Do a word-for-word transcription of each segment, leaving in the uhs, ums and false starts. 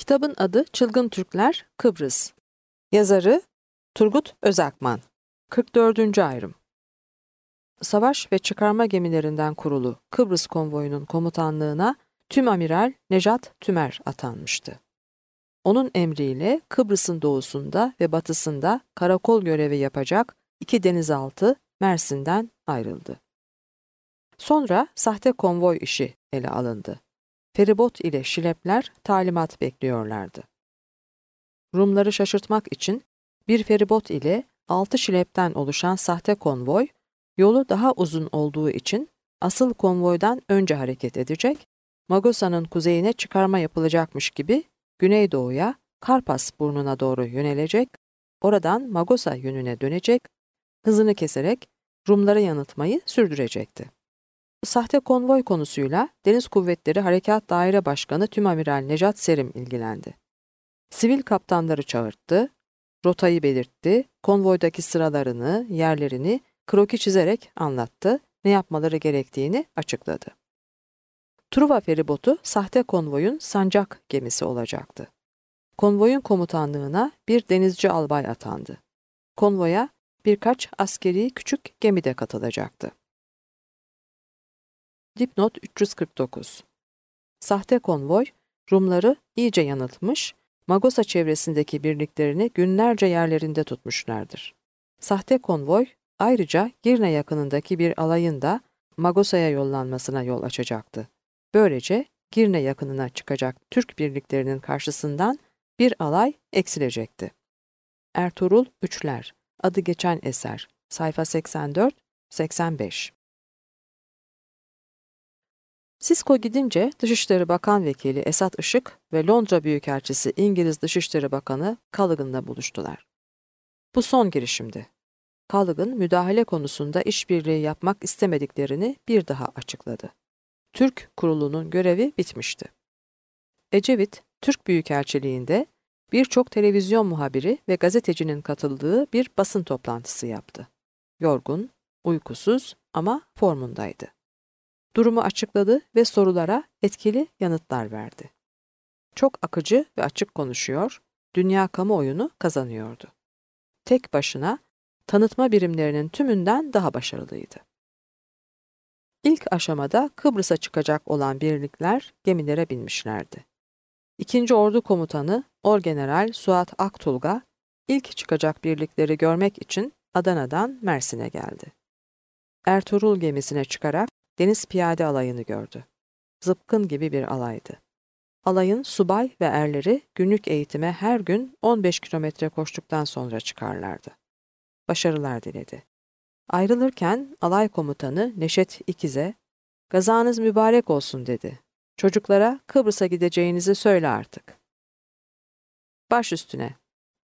Kitabın adı Çılgın Türkler Kıbrıs. Yazarı Turgut Özakman. kırk dördüncü ayrım. Savaş ve çıkarma gemilerinden kurulu Kıbrıs konvoyunun komutanlığına Tümamiral Nejat Tümer atanmıştı. Onun emriyle Kıbrıs'ın doğusunda ve batısında karakol görevi yapacak iki denizaltı Mersin'den ayrıldı. Sonra sahte konvoy işi ele alındı. Feribot ile şilepler talimat bekliyorlardı. Rumları şaşırtmak için bir feribot ile altı şilepten oluşan sahte konvoy, yolu daha uzun olduğu için asıl konvoydan önce hareket edecek, Magosa'nın kuzeyine çıkarma yapılacakmış gibi güneydoğuya Karpas burnuna doğru yönelecek, oradan Magosa yönüne dönecek, hızını keserek Rumları yanıltmayı sürdürecekti. Sahte konvoy konusuyla Deniz Kuvvetleri Harekat Daire Başkanı Tümamiral Nejat Serim ilgilendi. Sivil kaptanları çağırttı, rotayı belirtti, konvoydaki sıralarını, yerlerini kroki çizerek anlattı, ne yapmaları gerektiğini açıkladı. Truva feribotu sahte konvoyun sancak gemisi olacaktı. Konvoyun komutanlığına bir denizci albay atandı. Konvoya birkaç askeri küçük gemi de katılacaktı. Dipnot üç yüz kırk dokuz. Sahte konvoy, Rumları iyice yanıltmış, Magosa çevresindeki birliklerini günlerce yerlerinde tutmuşlardır. Sahte konvoy, ayrıca Girne yakınındaki bir alayın da Magosa'ya yollanmasına yol açacaktı. Böylece Girne yakınına çıkacak Türk birliklerinin karşısından bir alay eksilecekti. Ertuğrul Üçler, adı geçen eser, sayfa seksen dört seksen beş. Sisko gidince Dışişleri Bakan Vekili Esat Işık ve Londra Büyükelçisi İngiliz Dışişleri Bakanı Callaghan'la buluştular. Bu son girişimdi. Callaghan müdahale konusunda işbirliği yapmak istemediklerini bir daha açıkladı. Türk kurulunun görevi bitmişti. Ecevit, Türk Büyükelçiliğinde birçok televizyon muhabiri ve gazetecinin katıldığı bir basın toplantısı yaptı. Yorgun, uykusuz ama formundaydı. Durumu açıkladı ve sorulara etkili yanıtlar verdi. Çok akıcı ve açık konuşuyor, dünya kamuoyunu kazanıyordu. Tek başına tanıtma birimlerinin tümünden daha başarılıydı. İlk aşamada Kıbrıs'a çıkacak olan birlikler gemilere binmişlerdi. İkinci Ordu Komutanı Orgeneral Suat Aktulga, ilk çıkacak birlikleri görmek için Adana'dan Mersin'e geldi. Ertuğrul gemisine çıkarak Deniz Piyade Alayı'nı gördü. Zıpkın gibi bir alaydı. Alayın subay ve erleri günlük eğitime her gün on beş kilometre koştuktan sonra çıkarlardı. Başarılar diledi. Ayrılırken alay komutanı Neşet İkiz'e "Gazanız mübarek olsun" dedi. "Çocuklara Kıbrıs'a gideceğinizi söyle artık." Baş üstüne.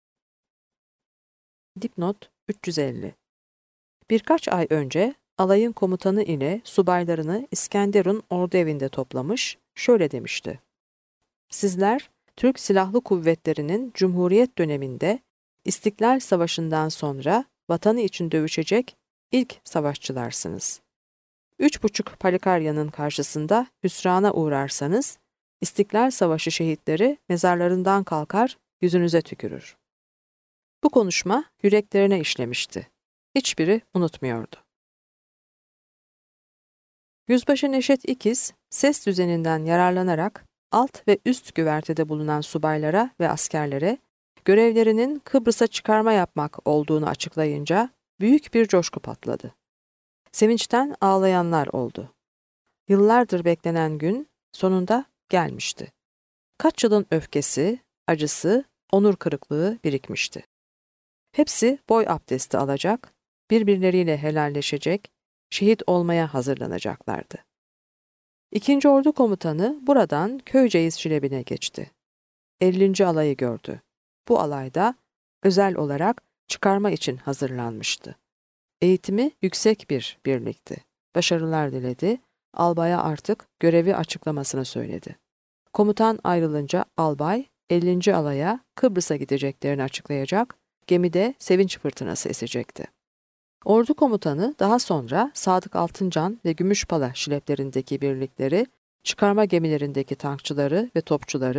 Dipnot üç yüz elli. Birkaç ay önce alayın komutanı ile subaylarını İskenderun ordu evinde toplamış, şöyle demişti: "Sizler Türk Silahlı Kuvvetleri'nin Cumhuriyet döneminde İstiklal Savaşı'ndan sonra vatanı için dövüşecek ilk savaşçılarsınız. Üç buçuk Palikarya'nın karşısında hüsrana uğrarsanız, İstiklal Savaşı şehitleri mezarlarından kalkar, yüzünüze tükürür." Bu konuşma yüreklerine işlemişti. Hiçbiri unutmuyordu. Yüzbaşı Neşet İkiz, ses düzeninden yararlanarak alt ve üst güvertede bulunan subaylara ve askerlere görevlerinin Kıbrıs'a çıkarma yapmak olduğunu açıklayınca büyük bir coşku patladı. Sevinçten ağlayanlar oldu. Yıllardır beklenen gün sonunda gelmişti. Kaç yılın öfkesi, acısı, onur kırıklığı birikmişti. Hepsi boy abdesti alacak, birbirleriyle helalleşecek, şehit olmaya hazırlanacaklardı. İkinci Ordu Komutanı buradan Köyceğiz Şilebi'ne geçti. ellinci alayı gördü. Bu alayda özel olarak çıkarma için hazırlanmıştı. Eğitimi yüksek bir birlikti. Başarılar diledi, albaya artık görevi açıklamasını söyledi. Komutan ayrılınca albay ellinci alaya Kıbrıs'a gideceklerini açıklayacak, gemide sevinç fırtınası esecekti. Ordu komutanı daha sonra Sadık Altıncan ve Gümüşpala şileplerindeki birlikleri, çıkarma gemilerindeki tankçıları ve topçuları,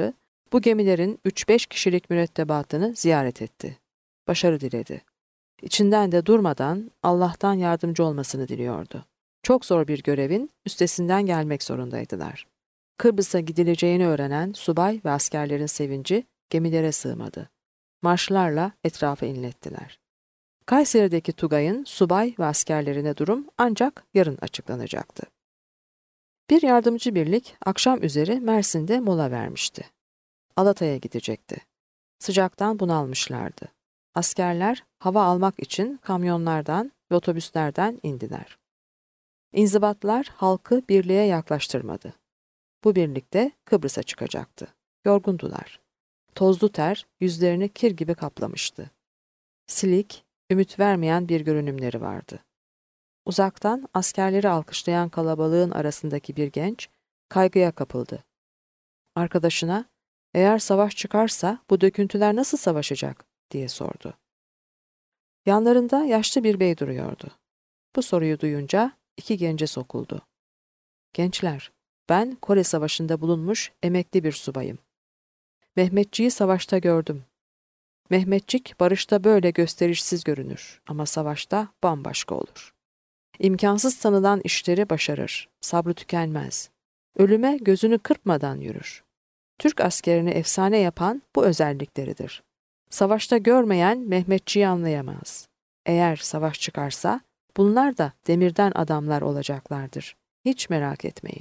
Bu gemilerin üç beş kişilik mürettebatını ziyaret etti. Başarı diledi. İçinden de durmadan Allah'tan yardımcı olmasını diliyordu. Çok zor bir görevin üstesinden gelmek zorundaydılar. Kıbrıs'a gidileceğini öğrenen subay ve askerlerin sevinci gemilere sığmadı. Marşlarla etrafı inlettiler. Kayseri'deki Tugay'ın subay ve askerlerine durum ancak yarın açıklanacaktı. Bir yardımcı birlik akşam üzeri Mersin'de mola vermişti. Alatay'a gidecekti. Sıcaktan bunalmışlardı. Askerler hava almak için kamyonlardan ve otobüslerden indiler. İnzibatlar halkı birliğe yaklaştırmadı. Bu birlikte Kıbrıs'a çıkacaktı. Yorgundular. Tozlu ter yüzlerini kir gibi kaplamıştı. Silik, ümit vermeyen bir görünümleri vardı. Uzaktan askerleri alkışlayan kalabalığın arasındaki bir genç kaygıya kapıldı. Arkadaşına, "Eğer savaş çıkarsa bu döküntüler nasıl savaşacak?" diye sordu. Yanlarında yaşlı bir bey duruyordu. Bu soruyu duyunca iki gence sokuldu. "Gençler, ben Kore Savaşı'nda bulunmuş emekli bir subayım. Mehmetçiği savaşta gördüm. Mehmetçik barışta böyle gösterişsiz görünür ama savaşta bambaşka olur. İmkansız sanılan işleri başarır, sabrı tükenmez. Ölüme gözünü kırpmadan yürür. Türk askerini efsane yapan bu özellikleridir. Savaşta görmeyen Mehmetçiği anlayamaz. Eğer savaş çıkarsa bunlar da demirden adamlar olacaklardır. Hiç merak etmeyin."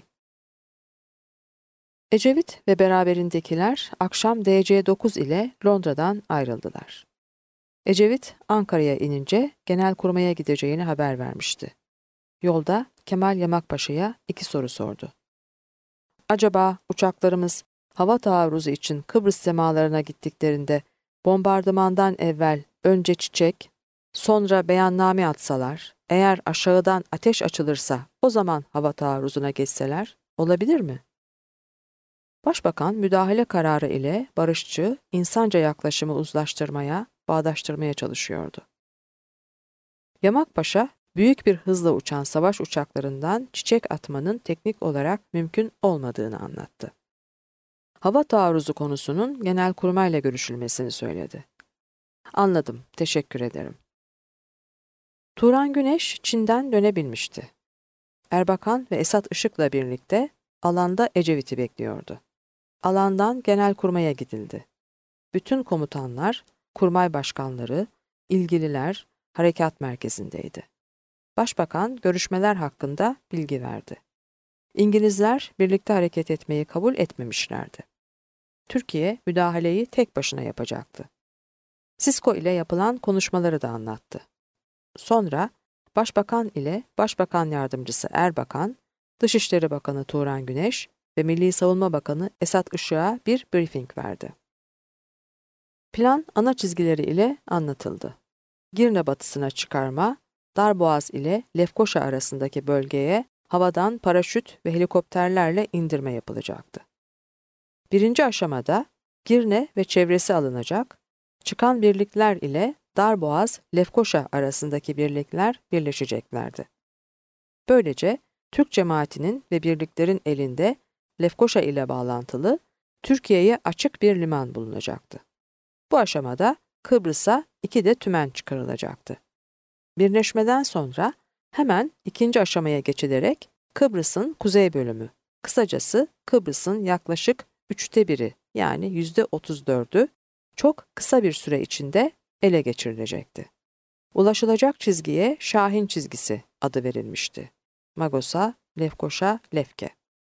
Ecevit ve beraberindekiler akşam D C dokuz ile Londra'dan ayrıldılar. Ecevit Ankara'ya inince Genelkurmay'a gideceğini haber vermişti. Yolda Kemal Yamakpaşa'ya iki soru sordu. "Acaba uçaklarımız hava taarruzu için Kıbrıs semalarına gittiklerinde bombardımandan evvel önce çiçek, sonra beyanname atsalar, eğer aşağıdan ateş açılırsa o zaman hava taarruzuna geçseler olabilir mi?" Başbakan müdahale kararı ile barışçı, insanca yaklaşımı uzlaştırmaya, bağdaştırmaya çalışıyordu. Yamakpaşa, büyük bir hızla uçan savaş uçaklarından çiçek atmanın teknik olarak mümkün olmadığını anlattı. Hava taarruzu konusunun Genelkurmay'la görüşülmesini söyledi. "Anladım, teşekkür ederim." Turan Güneş Çin'den dönebilmişti. Erbakan ve Esat Işık'la birlikte alanda Ecevit'i bekliyordu. Alandan Genelkurmay'a gidildi. Bütün komutanlar, kurmay başkanları, ilgililer harekat merkezindeydi. Başbakan görüşmeler hakkında bilgi verdi. İngilizler birlikte hareket etmeyi kabul etmemişlerdi. Türkiye müdahaleyi tek başına yapacaktı. Sisko ile yapılan konuşmaları da anlattı. Sonra Başbakan ile Başbakan Yardımcısı Erbakan, Dışişleri Bakanı Turan Güneş ve Milli Savunma Bakanı Esat Işık'a bir briefing verdi. Plan ana çizgileri ile anlatıldı. Girne batısına çıkarma, Darboğaz ile Lefkoşa arasındaki bölgeye havadan paraşüt ve helikopterlerle indirme yapılacaktı. Birinci aşamada Girne ve çevresi alınacak, çıkan birlikler ile Darboğaz, Lefkoşa arasındaki birlikler birleşeceklerdi. Böylece Türk cemaatinin ve birliklerin elinde Lefkoşa ile bağlantılı Türkiye'ye açık bir liman bulunacaktı. Bu aşamada Kıbrıs'a iki de tümen çıkarılacaktı. Birleşmeden sonra hemen ikinci aşamaya geçilerek Kıbrıs'ın kuzey bölümü, kısacası Kıbrıs'ın yaklaşık üçte biri yani yüzde otuz dördü çok kısa bir süre içinde ele geçirilecekti. Ulaşılacak çizgiye Şahin çizgisi adı verilmişti. Magos'a, Lefkoşa, Lefke.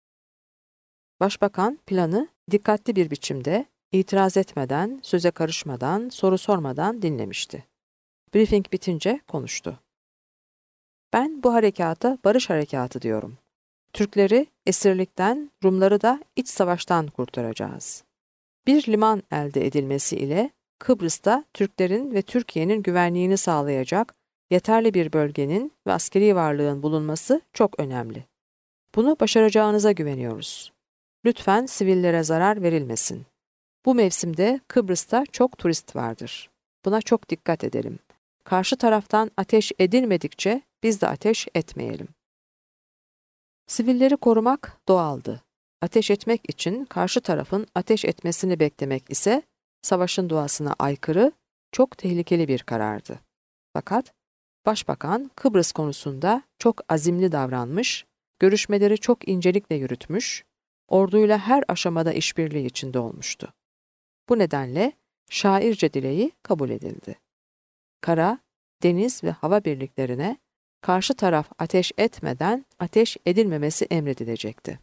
Başbakan planı dikkatli bir biçimde, itiraz etmeden, söze karışmadan, soru sormadan dinlemişti. Briefing bitince konuştu. "Ben bu harekata barış harekatı diyorum. Türkleri esirlikten, Rumları da iç savaştan kurtaracağız. Bir liman elde edilmesi ile Kıbrıs'ta Türklerin ve Türkiye'nin güvenliğini sağlayacak yeterli bir bölgenin ve askeri varlığın bulunması çok önemli. Bunu başaracağınıza güveniyoruz. Lütfen sivillere zarar verilmesin. Bu mevsimde Kıbrıs'ta çok turist vardır. Buna çok dikkat edelim. Karşı taraftan ateş edilmedikçe biz de ateş etmeyelim." Sivilleri korumak doğaldı. ateş etmek için karşı tarafın ateş etmesini beklemek ise savaşın doğasına aykırı, çok tehlikeli bir karardı. Fakat Başbakan Kıbrıs konusunda çok azimli davranmış, görüşmeleri çok incelikle yürütmüş, orduyla her aşamada işbirliği içinde olmuştu. Bu nedenle şairce dileği kabul edildi. Kara, deniz ve hava birliklerine karşı taraf ateş etmeden ateş edilmemesi emredilecekti.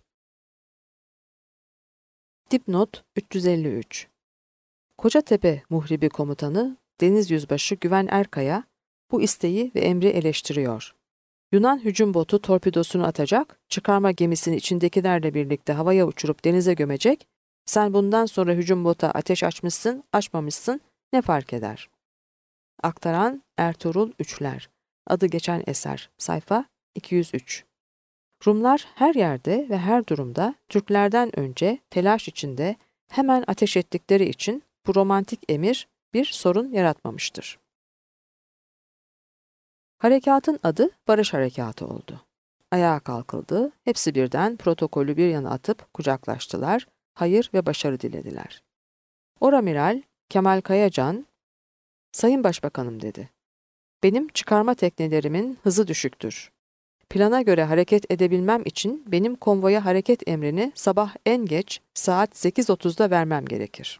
Dipnot üç yüz elli üç Kocatepe Muhribi Komutanı Deniz Yüzbaşı Güven Erkaya bu isteği ve emri eleştiriyor. Yunan hücum botu torpidosunu atacak, çıkarma gemisini içindekilerle birlikte havaya uçurup denize gömecek, sen bundan sonra hücum bota ateş açmışsın, açmamışsın, ne fark eder? Aktaran Ertuğrul Üçler. Adı geçen eser. Sayfa iki yüz üç. Rumlar her yerde ve her durumda Türklerden önce telaş içinde hemen ateş ettikleri için bu romantik emir bir sorun yaratmamıştır. Harekatın adı Barış Harekatı oldu. Ayağa kalkıldı, hepsi birden protokolü bir yana atıp kucaklaştılar, hayır ve başarı dilediler. Oramiral Kemal Kayacan, "Sayın Başbakanım," dedi. "Benim çıkarma teknelerimin hızı düşüktür. Plana göre hareket edebilmem için benim konvoya hareket emrini sabah en geç saat sekiz otuzda vermem gerekir."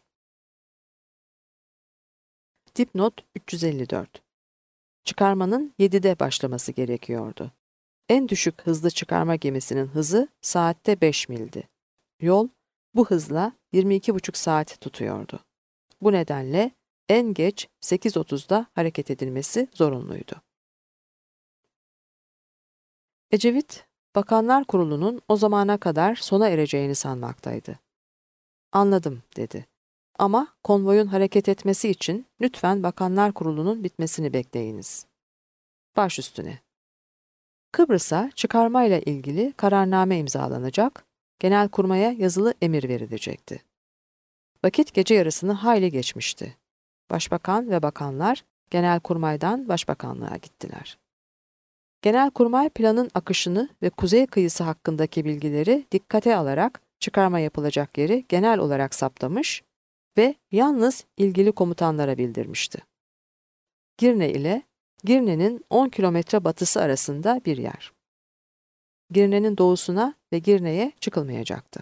Dipnot üç yüz elli dört Çıkarmanın yedide başlaması gerekiyordu. En düşük hızlı çıkarma gemisinin hızı saatte beş mildi. Yol bu hızla yirmi iki buçuk saat tutuyordu. Bu nedenle en geç sekiz otuzda hareket edilmesi zorunluydu. Ecevit, Bakanlar Kurulu'nun o zamana kadar sona ereceğini sanmaktaydı. "Anladım," dedi. "Ama konvoyun hareket etmesi için lütfen Bakanlar Kurulu'nun bitmesini bekleyiniz." Baş üstüne. Kıbrıs'a çıkarmayla ilgili kararname imzalanacak, Genelkurmay'a yazılı emir verilecekti. Vakit gece yarısını hayli geçmişti. Başbakan ve bakanlar Genelkurmay'dan Başbakanlığa gittiler. Genelkurmay planın akışını ve kuzey kıyısı hakkındaki bilgileri dikkate alarak çıkarma yapılacak yeri genel olarak saptamış ve yalnız ilgili komutanlara bildirmişti. Girne ile Girne'nin on kilometre batısı arasında bir yer. Girne'nin doğusuna ve Girne'ye çıkılmayacaktı.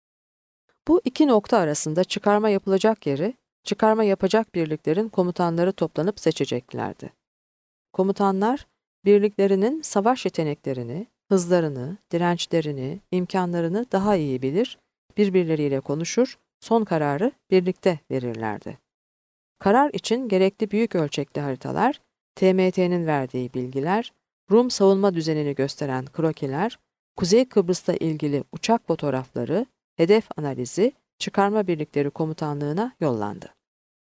Bu iki nokta arasında çıkarma yapılacak yeri, çıkarma yapacak birliklerin komutanları toplanıp seçeceklerdi. Komutanlar, birliklerinin savaş yeteneklerini, hızlarını, dirençlerini, imkanlarını daha iyi bilir, birbirleriyle konuşur, son kararı birlikte verirlerdi. Karar için gerekli büyük ölçekli haritalar, T M T'nin verdiği bilgiler, Rum savunma düzenini gösteren krokiler, Kuzey Kıbrıs'la ilgili uçak fotoğrafları, hedef analizi, çıkarma birlikleri komutanlığına yollandı.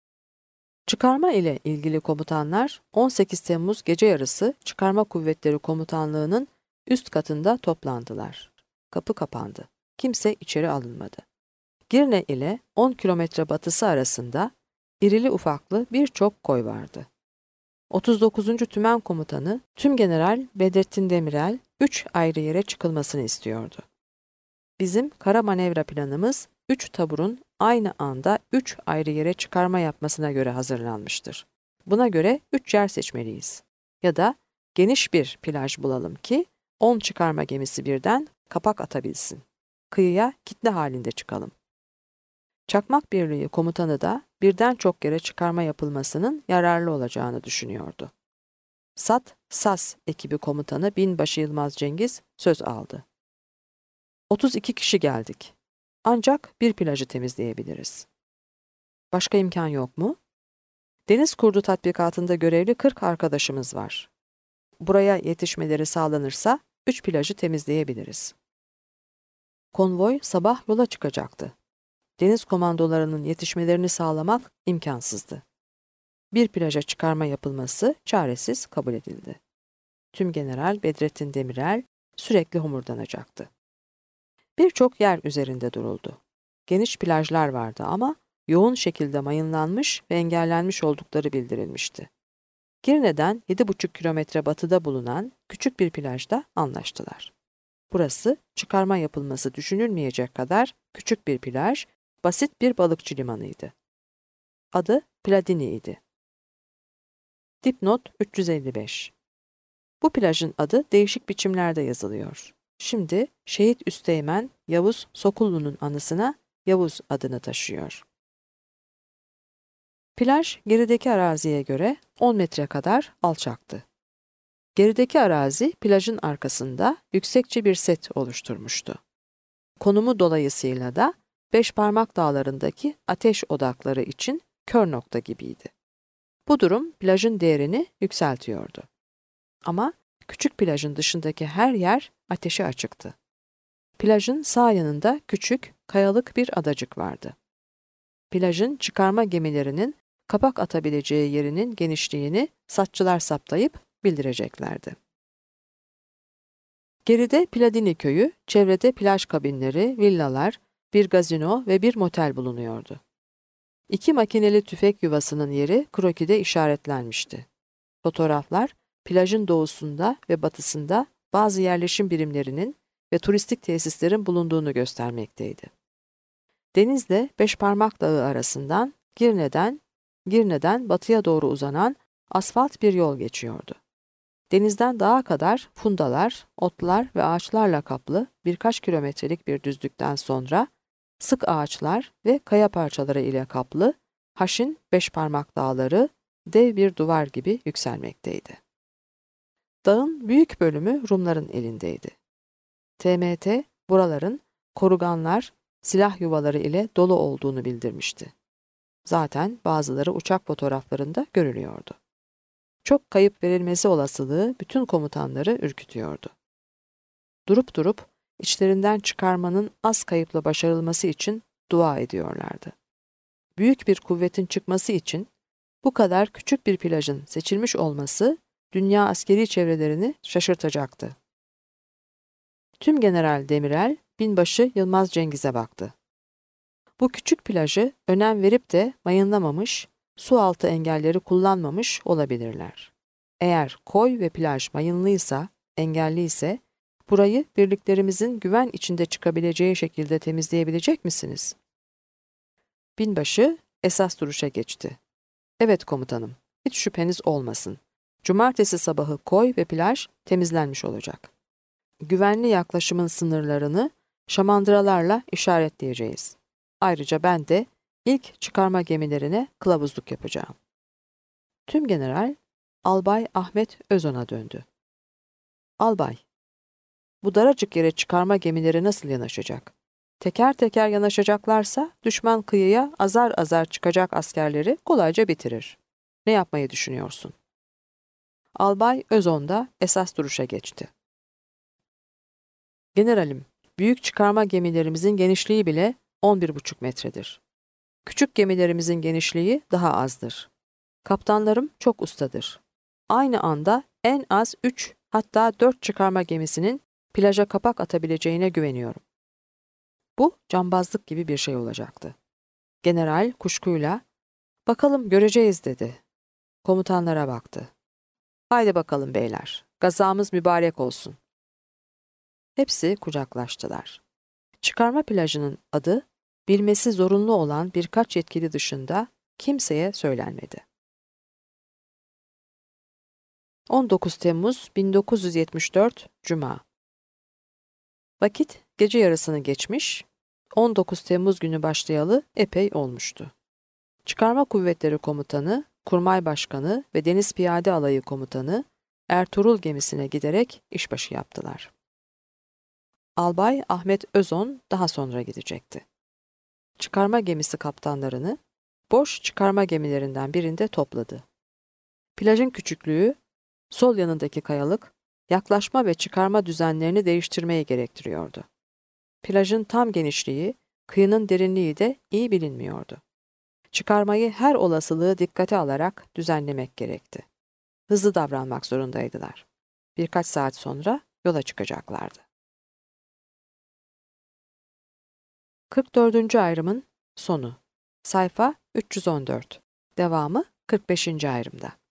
Çıkarma ile ilgili komutanlar on sekiz Temmuz gece yarısı Çıkarma Kuvvetleri Komutanlığı'nın üst katında toplandılar. Kapı kapandı. Kimse içeri alınmadı. Girne ile on kilometre batısı arasında irili ufaklı birçok koy vardı. otuz dokuzuncu Tümen Komutanı Tümgeneral Bedrettin Demirel üç ayrı yere çıkılmasını istiyordu. Bizim kara manevra planımız üç taburun aynı anda üç ayrı yere çıkarma yapmasına göre hazırlanmıştır. Buna göre üç yer seçmeliyiz. Ya da geniş bir plaj bulalım ki on çıkarma gemisi birden kapak atabilsin. Kıyıya kitle halinde çıkalım. Çakmak Birliği komutanı da birden çok yere çıkarma yapılmasının yararlı olacağını düşünüyordu. Sat, Sas ekibi komutanı Binbaşı Yılmaz Cengiz söz aldı. otuz iki kişi geldik. Ancak bir plajı temizleyebiliriz. Başka imkan yok mu? Deniz kurdu tatbikatında görevli kırk arkadaşımız var. Buraya yetişmeleri sağlanırsa üç plajı temizleyebiliriz. Konvoy sabah yola çıkacaktı. Deniz komandolarının yetişmelerini sağlamak imkansızdı. Bir plaja çıkarma yapılması çaresiz kabul edildi. Tümgeneral Bedrettin Demirel sürekli homurdanacaktı. Birçok yer üzerinde duruldu. Geniş plajlar vardı ama yoğun şekilde mayınlanmış ve engellenmiş oldukları bildirilmişti. Girne'den yedi buçuk kilometre batıda bulunan küçük bir plajda anlaştılar. burası çıkarma yapılması düşünülmeyecek kadar küçük bir plaj, basit bir balıkçı limanıydı. Adı Pladini idi. Dipnot üç yüz elli beş. Bu plajın adı değişik biçimlerde yazılıyor. Şimdi Şehit Üsteğmen Yavuz Sokullu'nun anısına Yavuz adını taşıyor. Plaj gerideki araziye göre on metre kadar alçaktı. Gerideki arazi plajın arkasında yüksekçe bir set oluşturmuştu. Konumu dolayısıyla da Beşparmak Dağları'ndaki ateş odakları için kör nokta gibiydi. Bu durum plajın değerini yükseltiyordu. Ama küçük plajın dışındaki her yer ateşe açıktı. Plajın sağ yanında küçük, kayalık bir adacık vardı. Plajın çıkarma gemilerinin kapak atabileceği yerinin genişliğini satçılar saptayıp bildireceklerdi. Geride Pladini köyü, çevrede plaj kabinleri, villalar, bir gazino ve bir motel bulunuyordu. İki makineli tüfek yuvasının yeri krokide işaretlenmişti. Fotoğraflar, plajın doğusunda ve batısında bazı yerleşim birimlerinin ve turistik tesislerin bulunduğunu göstermekteydi. Denizle Beşparmak Dağı arasından Girne'den, Girne'den batıya doğru uzanan asfalt bir yol geçiyordu. Denizden dağa kadar fundalar, otlar ve ağaçlarla kaplı birkaç kilometrelik bir düzlükten sonra sık ağaçlar ve kaya parçaları ile kaplı Haşin Beşparmak Dağları dev bir duvar gibi yükselmekteydi. Dağın büyük bölümü Rumların elindeydi. T M T buraların koruganlar, silah yuvaları ile dolu olduğunu bildirmişti. Zaten bazıları uçak fotoğraflarında görülüyordu. Çok kayıp verilmesi olasılığı bütün komutanları ürkütüyordu. Durup durup içlerinden çıkarmanın az kayıpla başarılması için dua ediyorlardı. Büyük bir kuvvetin çıkması için bu kadar küçük bir plajın seçilmiş olması dünya askeri çevrelerini şaşırtacaktı. Tümgeneral Demirel, binbaşı Yılmaz Cengiz'e baktı. Bu küçük plajı önem verip de mayınlamamış, su altı engelleri kullanmamış olabilirler. Eğer koy ve plaj mayınlıysa, engelliyse, burayı birliklerimizin güven içinde çıkabileceği şekilde temizleyebilecek misiniz? Binbaşı esas duruşa geçti. Evet komutanım, hiç şüpheniz olmasın. Cumartesi sabahı koy ve plaj temizlenmiş olacak. Güvenli yaklaşımın sınırlarını şamandıralarla işaretleyeceğiz. Ayrıca ben de ilk çıkarma gemilerine kılavuzluk yapacağım. Tümgeneral Albay Ahmet Özon'a döndü. Albay, bu daracık yere çıkarma gemileri nasıl yanaşacak? Teker teker yanaşacaklarsa düşman kıyıya azar azar çıkacak askerleri kolayca bitirir. Ne yapmayı düşünüyorsun? Albay Özon da esas duruşa geçti. Generalim, büyük çıkarma gemilerimizin genişliği bile on bir buçuk metredir. Küçük gemilerimizin genişliği daha azdır. Kaptanlarım çok ustadır. Aynı anda en az üç hatta dört çıkarma gemisinin plaja kapak atabileceğine güveniyorum. Bu cambazlık gibi bir şey olacaktı. General kuşkuyla, bakalım göreceğiz dedi. Komutanlara baktı. Haydi bakalım beyler, gazamız mübarek olsun. Hepsi kucaklaştılar. Çıkarma plajının adı, bilmesi zorunlu olan birkaç yetkili dışında kimseye söylenmedi. on dokuz Temmuz bin dokuz yüz yetmiş dört Cuma. Vakit gece yarısını geçmiş, on dokuz Temmuz günü başlayalı epey olmuştu. Çıkarma Kuvvetleri Komutanı, Kurmay Başkanı ve Deniz Piyade Alayı Komutanı Ertuğrul gemisine giderek işbaşı yaptılar. Albay Ahmet Özon daha sonra gidecekti. Çıkarma gemisi kaptanlarını boş çıkarma gemilerinden birinde topladı. Plajın küçüklüğü, sol yanındaki kayalık, yaklaşma ve çıkarma düzenlerini değiştirmeyi gerektiriyordu. Plajın tam genişliği, kıyının derinliği de iyi bilinmiyordu. Çıkarmayı her olasılığı dikkate alarak düzenlemek gerekti. Hızlı davranmak zorundaydılar. Birkaç saat sonra yola çıkacaklardı. kırk dördüncü ayrımın sonu. Sayfa üç yüz on dört. Devamı kırk beşinci ayrımda.